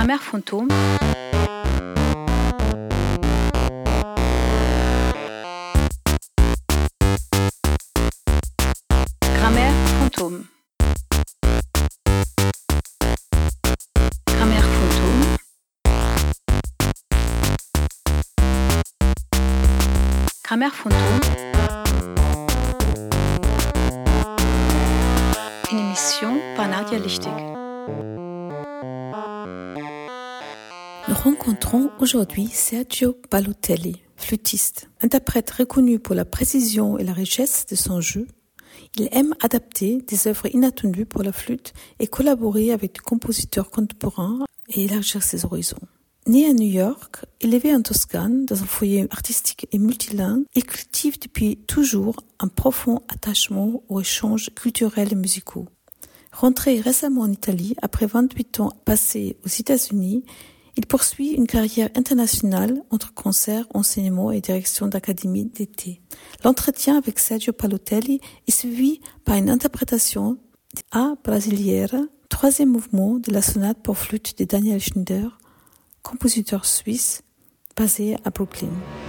Grammaire fantôme. Grammaire fantôme. Grammaire fantôme. Grammaire fantôme. Une émission par Nadia Lichtig. Nous rencontrons aujourd'hui Sergio Balotelli, flûtiste. Interprète reconnu pour la précision et la richesse de son jeu, il aime adapter des œuvres inattendues pour la flûte et collaborer avec des compositeurs contemporains et élargir ses horizons. Né à New York, élevé en Toscane dans un foyer artistique et multilingue, il cultive depuis toujours un profond attachement aux échanges culturels et musicaux. Rentré récemment en Italie après 28 ans passés aux États-Unis, il poursuit une carrière internationale entre concerts, enseignements et direction d'académie d'été. L'entretien avec Sergio Balotelli est suivi par une interprétation A Brasileira, troisième mouvement de la sonate pour flûte de Daniel Schneider, compositeur suisse basé à Brooklyn.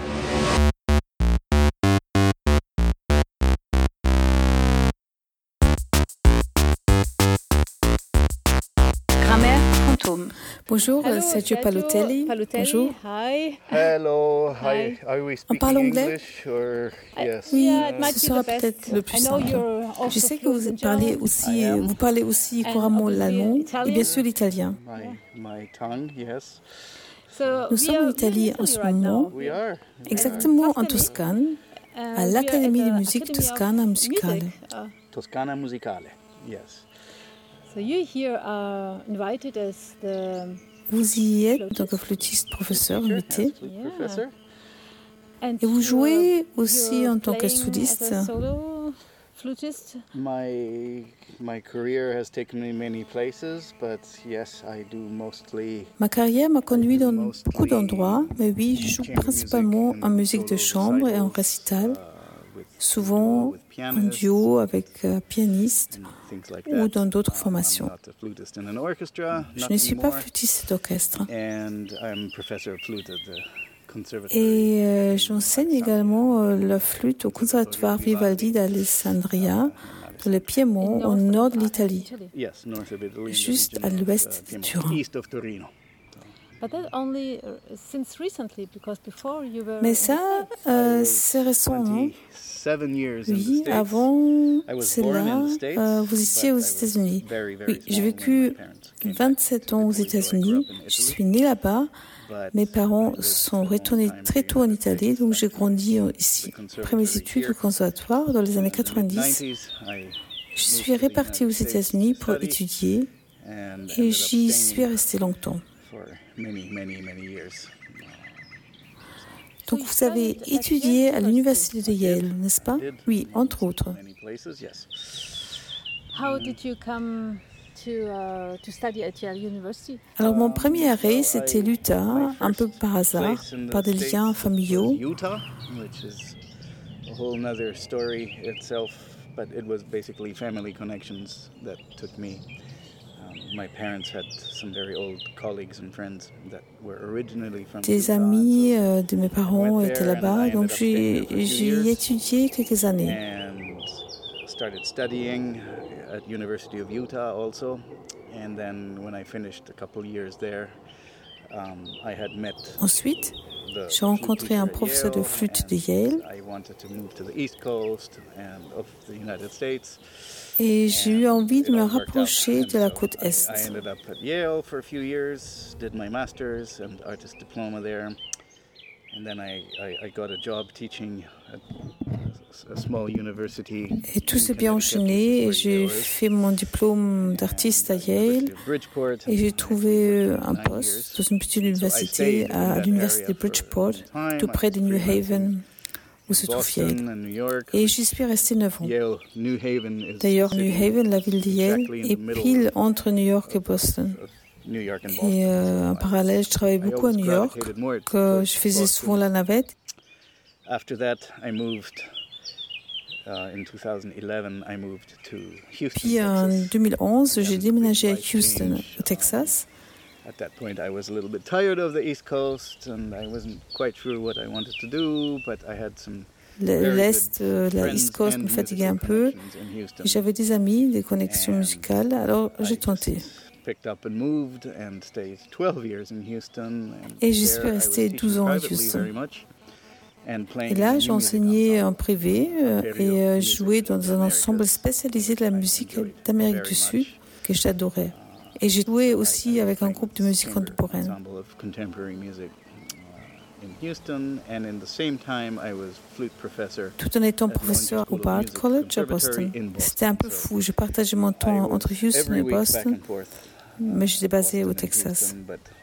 Grammaire fantôme. Bonjour, Sergio Balotelli. Bonjour. Hi. Hello. Hi. Are we speaking parle anglais? English or yes? Oui, Yeah, it might ce be sera the best. peut-être le plus I know simple. you're also Je sais que fluent vous in parlez German. aussi, I am. vous parlez aussi And couramment obviously l'allemand Italian. et bien sûr l'italien. My tongue, yes. So Nous sommes en we are Italie in en ce Italy right moment, now. We are. exactement en Tuscany. Toscane, à We are l'Académie at de the musique Academy of Toscana Musicale. Music. Toscana Musicale. Yes. So you here are invited as the Vous y êtes en tant que flûtiste professeur invité Yes, flute Yeah. professor. and et vous jouez aussi you're en tant que playing soliste. as a solo flutist. My career has taken me many places, but yes, I do mostly. Ma carrière m'a conduit dans beaucoup d'endroits, mais oui, je joue principalement en musique de chambre et en récital, souvent en duo avec pianiste ou dans d'autres formations. Je ne suis pas flûtiste d'orchestre. Et j'enseigne également la flûte au conservatoire Vivaldi d'Alessandria, dans le Piémont, au nord de l'Italie, juste à l'ouest de Turin. But that only since recently, because before you were. Mais ça, c'est récent, hein? 27 years in the Oui, States. avant I was cela, born in the States, vous étiez aux but I was États-Unis. very, very Oui, j'ai small vécu when my parents came back 27 ans aux to Italy, so I grew États-Unis. up in Je Italy. suis née là-bas. But Mes parents I lived sont a long retournés time très in the tôt en United Italie, States. donc j'ai I grandi went to ici. the Après mes conservatory études au here. conservatoire dans les années In the 90, mid-90s, I je suis moved to the répartie aux United States États-Unis to pour study étudier and et ended up j'y staying suis restée longtemps. for many, many, many years. Donc vous avez étudié à l'université de Yale, n'est-ce pas? I did. Oui, entre autres. Many places, yes. How did you come to study at Yale University? Alors mon premier arrêt, c'était l'Utah, un peu par hasard, par des liens familiaux. Utah, which is a whole nother story itself, but it was basically family connections that took me. My parents had some very old colleagues and friends that were originally from Des Utah, amis so de mes parents I went étaient there and là-bas, I donc ended up staying there for a few j'ai years. étudié quelques années. And started studying at University of Utah also. And then when I finished a couple years there, I had met Ensuite, the j'ai rencontré un flute teacher at professeur de Yale, flûte de and Yale I wanted to move to the East Coast and of the United States. et j'ai eu envie de It me all worked out. rapprocher And de la so côte Est. I ended up at Yale for a few years, did my master's and artist diploma there. And then I got a job teaching at a small university. Et tout in s'est bien Connecticut, enchaîné et which is where j'ai Yale is. fait mon diplôme d'artiste à Yale University of Bridgeport, et j'ai and trouvé I worked un for 9 poste years. dans une petite So I université stayed in à that l'université area de for Bridgeport, a long time. tout près I de New freelanced in Haven, où se trouve Boston Yale. and New York. Et j'y suis restée 9 ans. Yale, New Haven is D'ailleurs, New sitting Haven, la ville de Yale, exactly in est the middle pile entre New York et Boston. of New York and Boston. Et So en parallèle, je travaillais I beaucoup à always New York, gravitated more que towards je faisais Boston. souvent la navette. After that, I moved in 2011. I moved to Houston, Puis en Texas. 2011, Again, j'ai big déménagé à life Houston, change. au Texas. At that point, I was a little bit tired of the East Coast, and I wasn't quite sure what I wanted to do, but I had some L'Est, la East Coast me fatiguait un peu. J'avais des amis, des connexions musicales, alors j'ai tenté. Et j'y suis resté 12 ans à Houston. Et là, j'ai enseigné en privé et joué dans un ensemble spécialisé de la musique d'Amérique du Sud que j'adorais. Et j'ai joué aussi avec un groupe de musique contemporaine. Tout en étant professeur au Bard College à Boston. C'était un peu fou. Je partageais mon temps entre Houston et Boston, mais j'étais basé au Texas.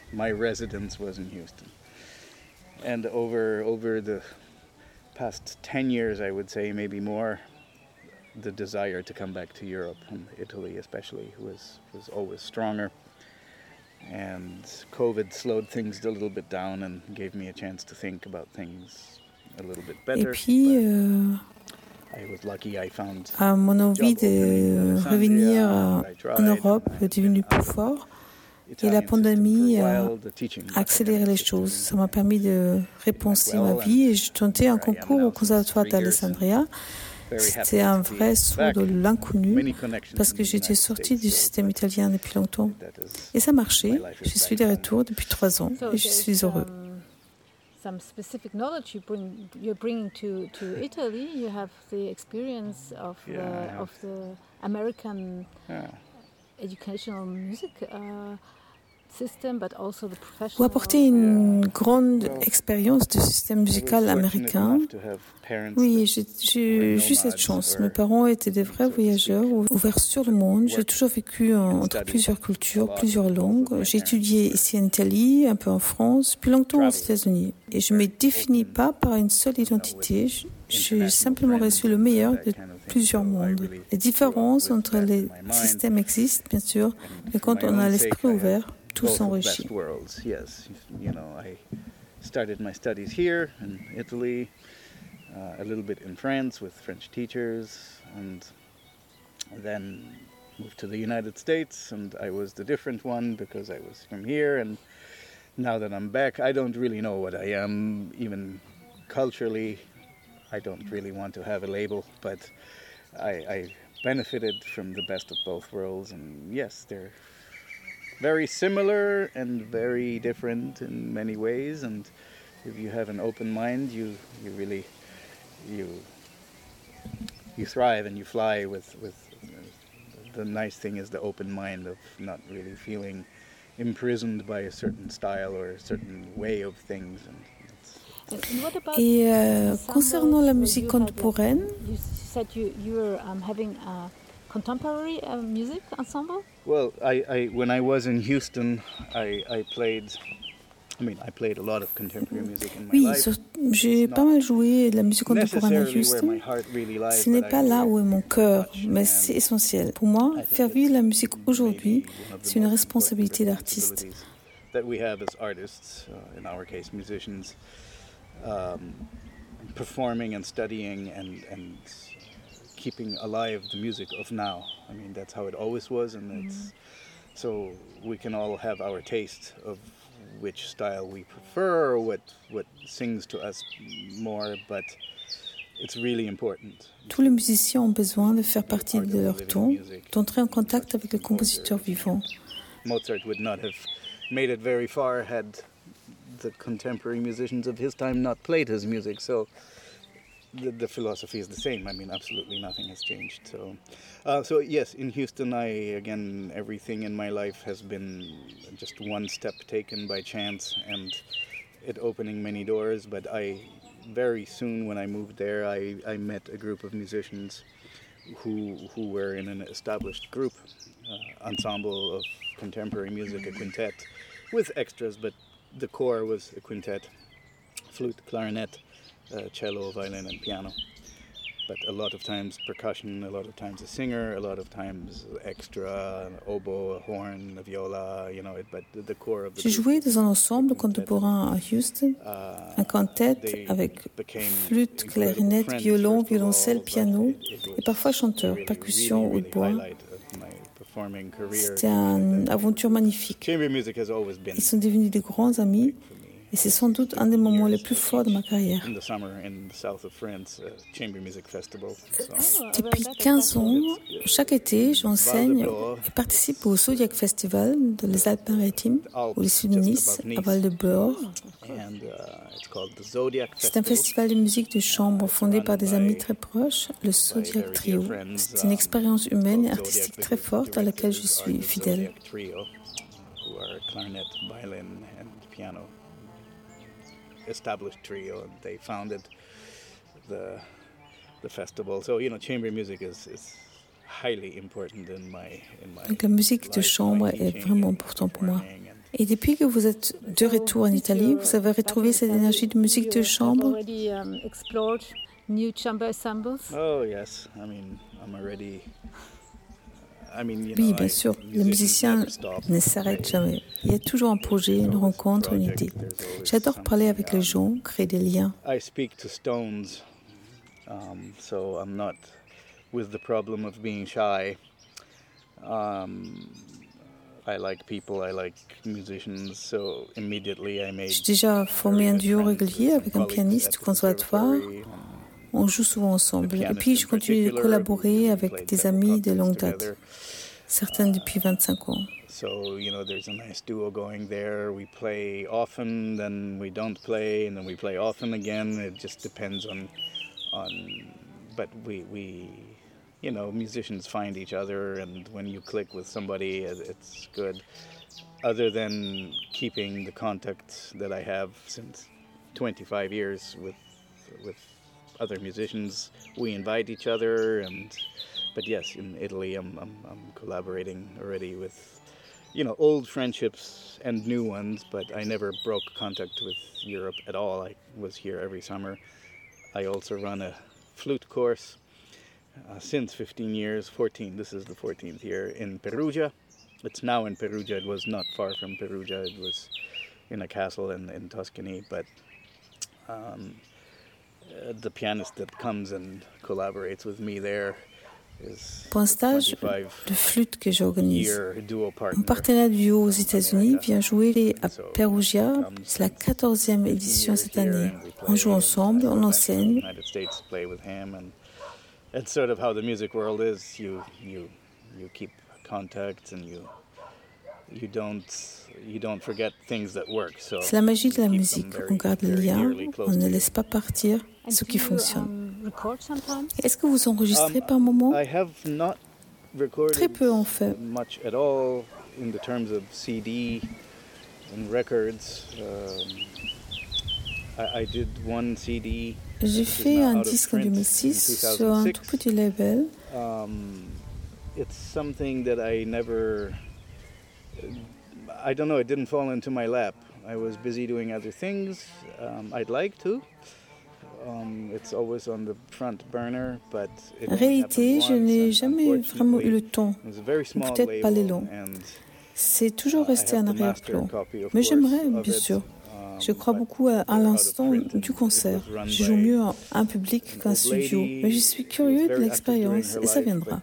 And over the past 10 years, I would say, maybe more, the desire to come back to Europe, and Italy especially, was always stronger. And COVID slowed things a little bit down and gave me a chance to think about things a little bit better. Et puis, I was lucky I found mon envie de revenir en Europe est devenue plus fort. Et la pandémie a accéléré les choses. Ça m'a permis de repenser ma vie et j'ai tenté un concours au conservatoire d'Alessandria. C'était un vrai saut de l'inconnu parce que j'étais sortie du système italien depuis longtemps. Et ça marchait. Je suis de retour depuis 3 ans et je suis heureux. Some specific knowledge you're bringing to Italy. You have the experience of the American educational music system, but also the professional. Vous apportez une grande expérience du système musical américain. Oui, j'ai eu cette chance. Mes parents étaient des vrais voyageurs, ouverts sur le monde. J'ai toujours vécu entre plusieurs cultures, plusieurs langues. J'ai étudié ici en Italie, un peu en France, puis longtemps aux États-Unis. Et je ne me définis pas par une seule identité. J'ai simplement reçu le meilleur de plusieurs mondes. Les différences entre les systèmes existent, bien sûr, mais quand on a l'esprit ouvert, tout s'enrichit. Started my studies here in Italy, a little bit in France with French teachers, and then moved to the United States, and I was the different one because I was from here, and now that I'm back, I don't really know what I am, even culturally. I don't really want to have a label, but I benefited from the best of both worlds, and yes, they're very similar and very different in many ways, and if you have an open mind, you really thrive and you fly with the nice thing is the open mind of not really feeling imprisoned by a certain style or a certain way of things. Et concernant la musique contemporaine, you said you were having a contemporary music ensemble? Well, I when I was in Houston, I played a lot of contemporary music in my life. Oui, j'ai pas mal joué de la musique contemporaine à Houston. Ce n'est pas là où est mon cœur, mais c'est essentiel. Pour moi, faire vivre la musique aujourd'hui, c'est une responsabilité d'artiste. That we have as artists, in our case musicians, performing and studying and keeping alive the music of now. I mean, that's how it always was, and it's so we can all have our taste of which style we prefer, or what sings to us more, but it's really important. Tous les musiciens ont besoin de faire partie de leur temps, d'entrer en contact avec le compositeur vivant. Mozart would not have made it very far had the contemporary musicians of his time not played his music, so the philosophy is the same. I mean, absolutely nothing has changed. So yes, in Houston, again, everything in my life has been just one step taken by chance and it opening many doors. But very soon when I moved there, I met a group of musicians who were in an established group, ensemble of contemporary music, a quintet with extras, but the core was a quintet, flute, clarinet, cello, violin, and piano. But a lot of times percussion, a lot of times a singer, a lot of times extra, an oboe, a horn, a viola, but the core of the J'ai joué dans un ensemble contemporain à Houston, un quintet avec flûte, clarinette, violon, violoncelle, piano et parfois chanteur, percussion ou de bois. C'était une aventure magnifique. Ils sont devenus de grands amis et c'est sans doute un des moments les plus forts de ma carrière. Depuis 15 ans, chaque été, j'enseigne et participe au Zodiac Festival dans les Alpes-Maritimes, au sud de Nice, à Val-de-Beurre. C'est un festival de musique de chambre fondé par des amis très proches, le Zodiac Trio. C'est une expérience humaine et artistique très forte à laquelle je suis fidèle. Established trio, and they founded the festival. So chamber music is highly important in my Donc la musique de chambre est vraiment importante pour moi. Et depuis que vous êtes de retour en Italie, vous avez retrouvé cette énergie de musique de chambre? New chamber ensembles? Oh yes, I'm already. Oui, bien sûr. Les musiciens ne s'arrêtent jamais. Il y a toujours un projet, une rencontre, une idée. J'adore parler avec les gens, créer des liens. I speak to stones, so I'm not with the problem of being shy. I like people, I like musicians, so immediately I made. J'ai déjà formé un duo régulier avec un pianiste au conservatoire. On joue souvent ensemble. Et puis, je continue de collaborer avec des amis de longue date, certains depuis 25 ans. So, there's a nice duo going there. We play often, then we don't play, and then we play often again. It just depends on but we musicians find each other, and when you click with somebody, it's good. Other than keeping the contact that I have since 25 years with other musicians, we invite each other, but yes, in Italy, I'm collaborating already with, old friendships and new ones. But I never broke contact with Europe at all. I was here every summer. I also run a flute course since 15 years. 14. This is the 14th year in Perugia. It's now in Perugia. It was not far from Perugia. It was in a castle in Tuscany, but. The pianist that comes and collaborates with me there is pour un stage de flûte que j'organise. Mon partenaire duo aux États-Unis vient jouer à Perugia. C'est la 14e édition cette année. On joue ensemble, on enseigne. It's sort of how the music world is. You keep contact and you don't forget things that work. So c'est la magie de la musique. On garde le lien, on ne laisse pas partir ce qui fonctionne. Est-ce que vous enregistrez par moment? Très peu en fait. Much at all in the terms of CD and records. I did one CD. J'ai fait un disque en 2006 sur un tout petit label. It's something that I never. I don't know, it didn't fall into my lap. I was busy doing other things. I'd like to. It's always on the front burner, but en réalité, je n'ai jamais vraiment eu le temps, peut-être pas l'élan. C'est toujours resté en arrière-plan. Mais j'aimerais, bien sûr. Je crois beaucoup à l'instant du concert. Je joue mieux un public qu'un studio. Mais je suis curieux de l'expérience et ça viendra.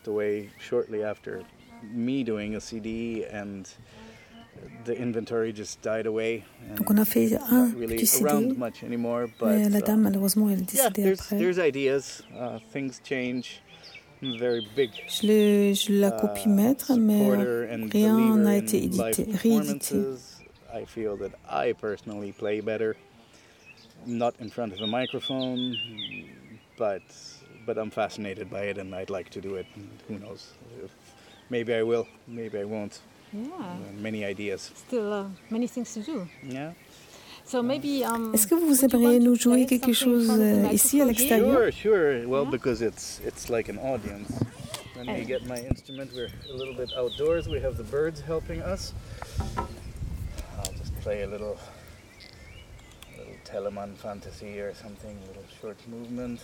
Donc on a fait un petit CD, mais la dame malheureusement elle est décédée après. Je la copie maître, mais rien n'a été réédité. I feel that I personally play better, not in front of a microphone, but I'm fascinated by it and I'd like to do it. And who knows? Maybe I will, maybe I won't. Yeah. Many ideas. Still many things to do. Yeah. So maybe, est-ce que vous aimeriez nous jouer quelque chose ici à l'extérieur? Sure. Well, because it's like an audience. When we get my instrument, we're a little bit outdoors. We have the birds helping us. I'll just play a little Telemann fantasy or something, a little short movement.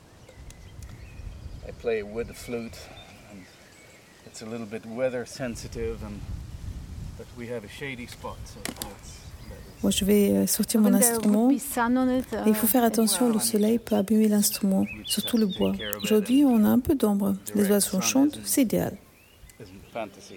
I play with the flute, and it's a little bit weather sensitive, but we have a shady spot, so Moi, je vais sortir mon instrument. Et il faut faire attention, le soleil peut abîmer l'instrument, surtout le bois. Aujourd'hui, on a un peu d'ombre. Les oiseaux chantent, c'est idéal. fantasy.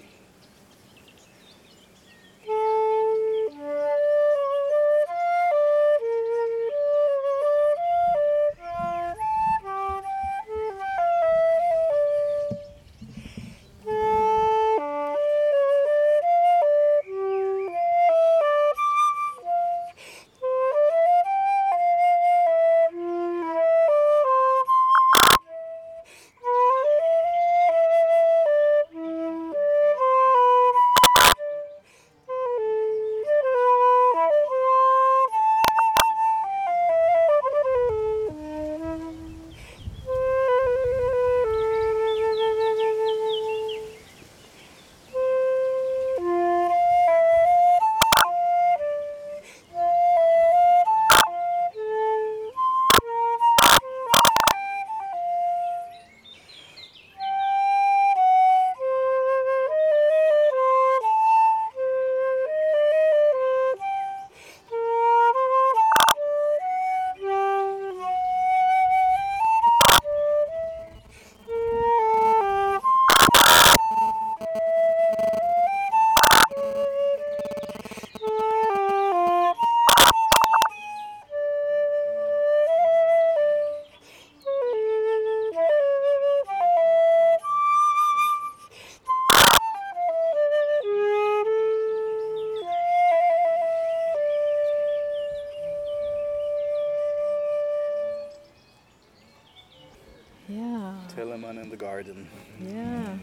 Telemann in the garden. Yeah.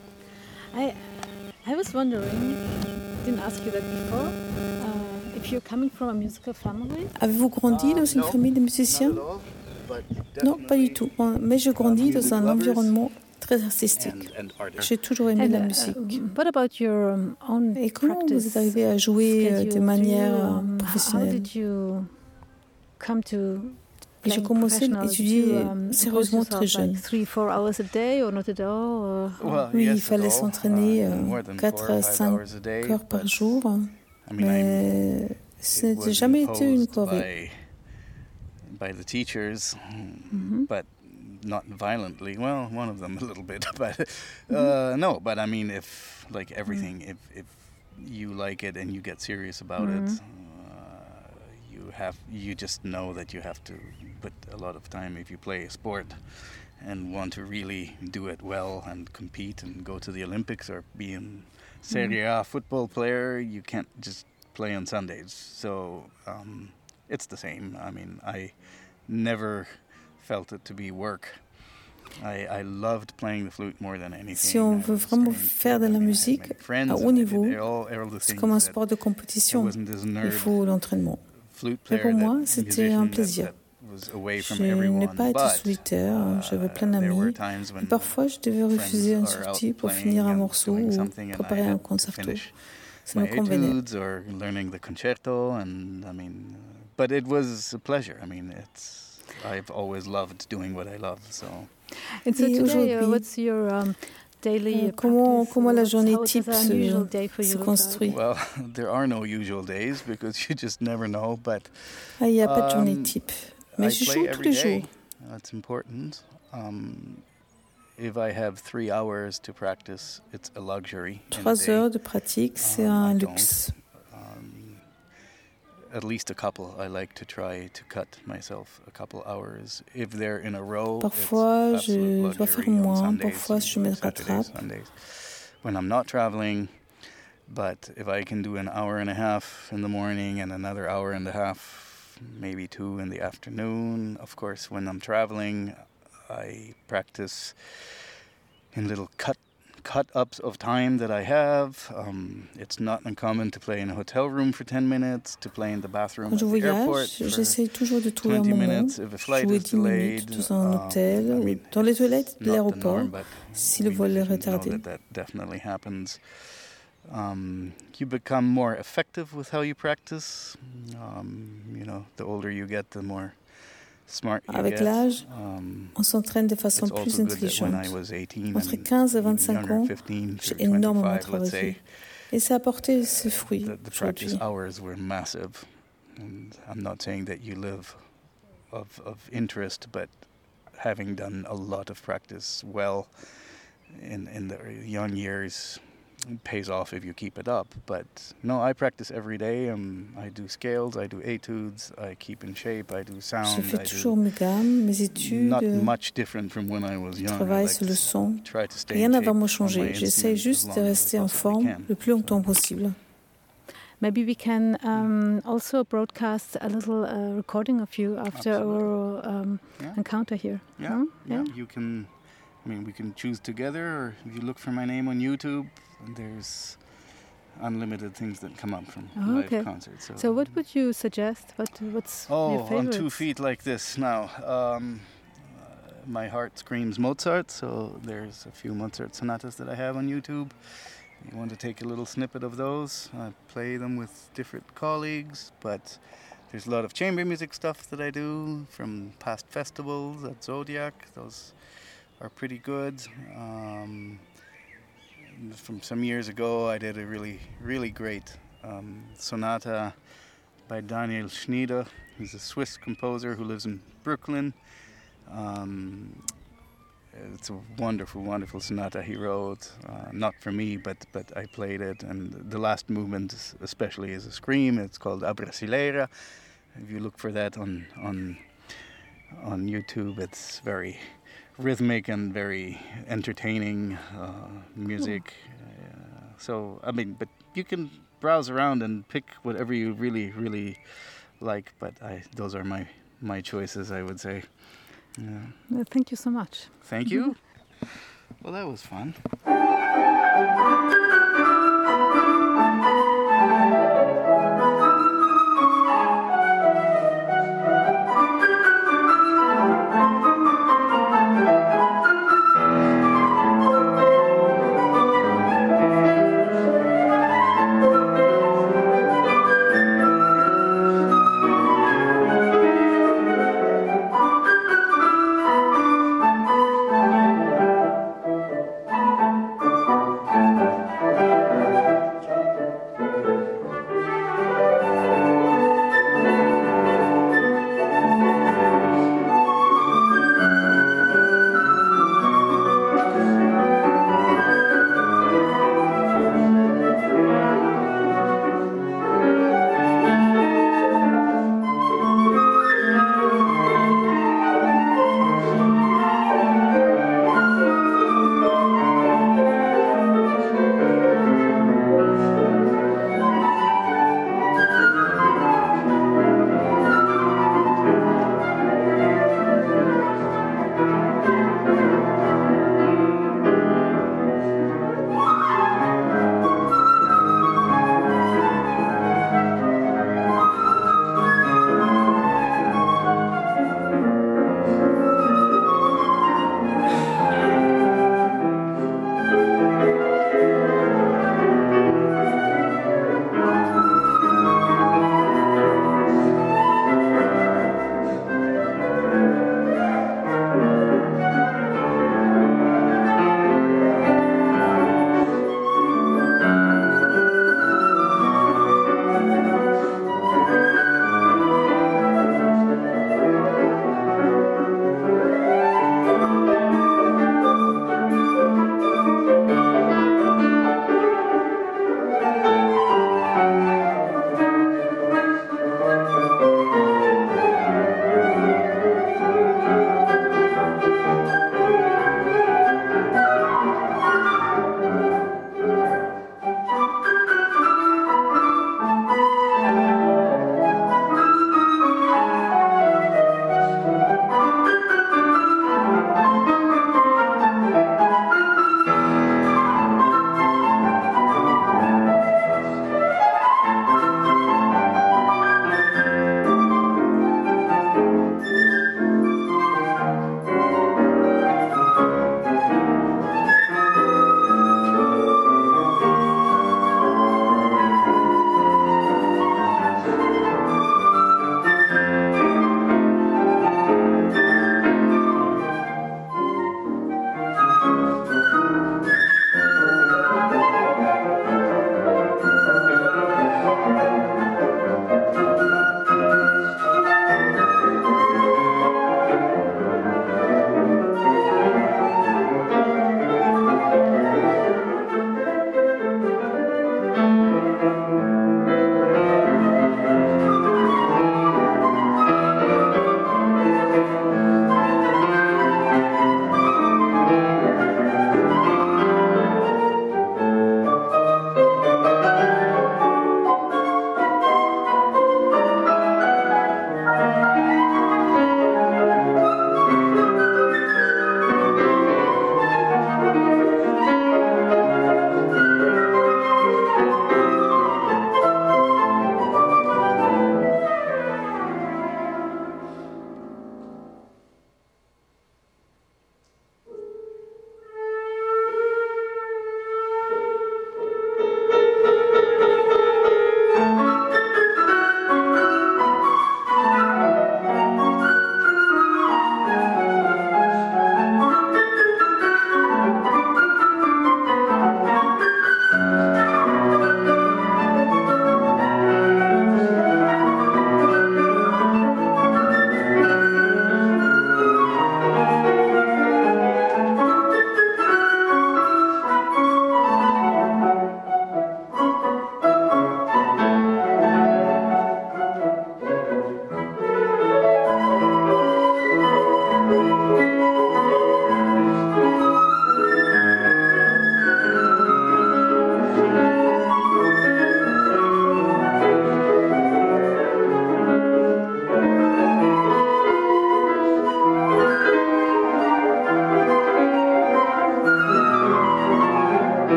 I was wondering, I didn't ask you that before, if you're coming from a musical family. Avez-vous grandi dans une famille de musiciens? Non, pas du tout. Mais je grandis dans un environnement très artistique. J'ai toujours aimé la musique. What about your own Et comment vous êtes arrivé à jouer de manière professionnelle? How did you come to Et j'ai commencé à étudier sérieusement très jeune. Oui, il fallait s'entraîner 4 à 5 heures par jour, mais ce n'a jamais été une corvée. By the teachers, but not violently. Well, one of them a little bit, but no. But I mean, if like everything, if you like it and you get serious about it, you just know that you have to put a lot of time if you play a sport and want to really do it well and compete and go to the Olympics or be in Serie A football player. You can't just play on Sundays. So it's the same. I mean, I never felt it to be work. I loved playing the flute more than anything. Si on veut vraiment faire de la musique à haut niveau, c'est comme un sport de compétition. Il faut l'entraînement. Mais pour moi, c'était un plaisir. Je n'ai pas été solitaire, j'avais plein d'amis. Et parfois, je devais refuser une sortie pour finir un morceau ou préparer un concerto. Ça me convenait. But it was a pleasure. I mean, I've always loved doing what I love. So. And so today, what's your daily comment la journée type se construit? Well, there are no usual days because you just never know. But il n'y a pas de journée type. Mais je joue tous les jours. That's important. If I have 3 hours to practice, it's a luxury. 3 heures de pratique, c'est un luxe. At least a couple. I like to try to cut myself a couple hours. If they're in a row, parfois je dois faire moins, parfois je me rattrape. When I'm not traveling, but if I can do an hour and a half in the morning and another hour and a half, maybe 2 in the afternoon. Of course, when I'm traveling, I practice in little cut-ups of time that I have. It's not uncommon to play in a hotel room for 10 minutes, to play in the bathroom at the airport for 20 minutes if a flight is delayed. Dans un hôtel ou dans les toilettes de l'aéroport si le vol est retardé. That definitely happens. You become more effective with how you practice. The older you get, the more smart you Avec get. l'âge, on s'entraîne de façon plus intelligente. Entre 15 et 25 ans, j'ai énormément travaillé. Et ça a porté ses fruits The practice hours were massive. And I'm not saying that you live of interest, but having done a lot of practice well in the young years pays off if you keep it up. But no, I practice every day. I do scales, I do etudes, I keep in shape, I do sound. Je fais toujours mes gammes, mes études. Not much different from when I was young. Je travaille sur le son. Rien n'a vraiment changé. J'essaie juste de rester en forme le plus longtemps possible. Maybe we can also broadcast a little recording of you after our encounter here. Yeah, you can. I mean, we can choose together, or if you look for my name on YouTube, there's unlimited things that come up from live concerts. So what would you suggest? What's your favorite? On 2 feet like this now. My heart screams Mozart, so there's a few Mozart sonatas that I have on YouTube. You want to take a little snippet of those. I play them with different colleagues, but there's a lot of chamber music stuff that I do from past festivals at Zodiac. Those are pretty good. From some years ago, I did a really, really great sonata by Daniel Schnieder. He's a Swiss composer who lives in Brooklyn. It's a wonderful, wonderful sonata he wrote. Not for me, but I played it. And the last movement especially is a scream. It's called A Brasileira. If you look for that on YouTube, it's very rhythmic and very entertaining music. So, I mean, but you can browse around and pick whatever you really, really like. But those are my choices, I would say. Yeah. Well, thank you so much. Thank you. Well, that was fun.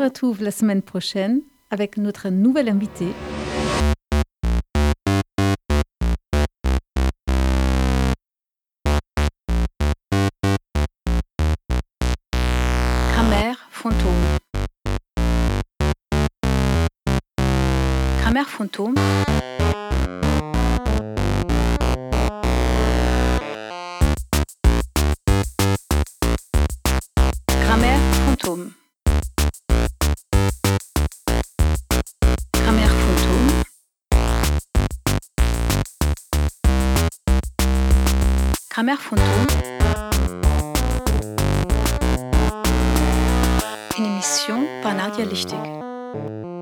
retrouve la semaine prochaine avec notre nouvel invité. Grammaire fantôme. Grammaire fantôme. Grammaire fantôme. Grammaire fantôme. Grammaire fantôme. Une émission par Nadia Lichtig.